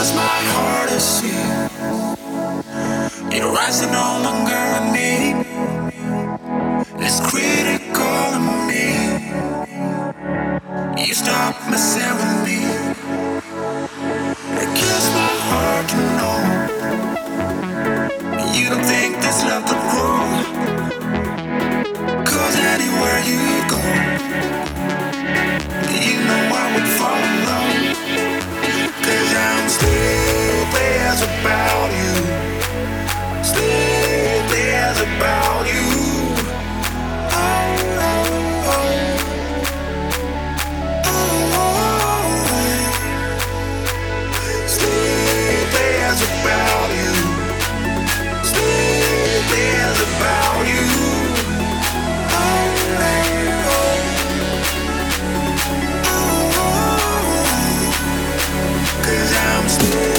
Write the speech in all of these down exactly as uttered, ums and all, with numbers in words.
cause my heart is sick. Your eyes are no longer a need. It's critical of me. You stop messing with me. It kills my heart to know you don't think this love could grow. Cause anywhere you go, you know I would follow. Cause I'm still there's about you. Still there's about you. Oh, oh, oh. Oh, oh, oh. Still there's about you. Still there's about you. Oh, oh, oh. Cause I'm still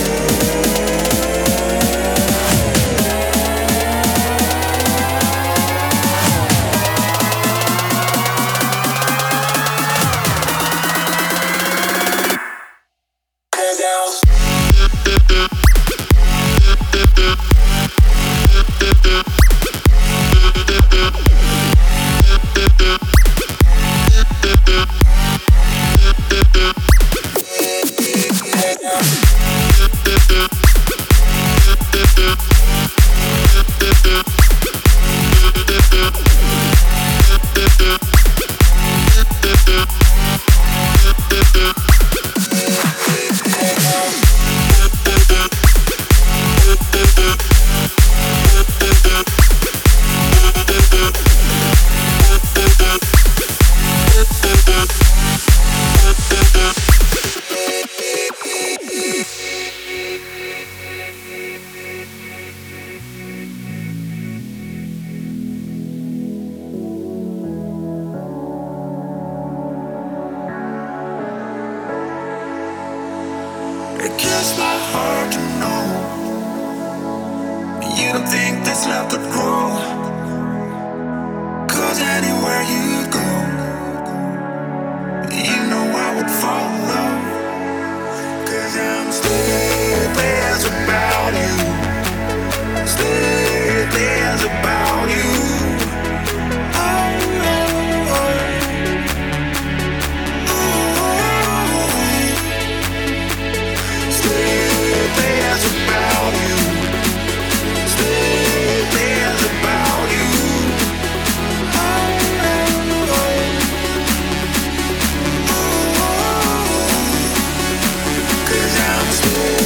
it kills my heart to know you don't think this love could grow. Cause anywhere you go, you know I would follow. Cause I'm still there's about you. Still there's about you. Oh, oh, oh. There's about you. Still there's about you. Oh, oh, oh. Cause I'm still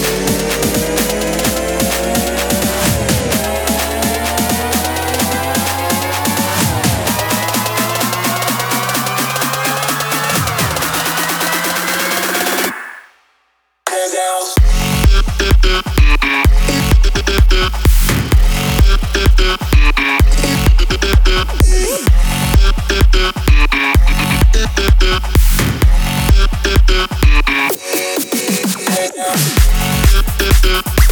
Cause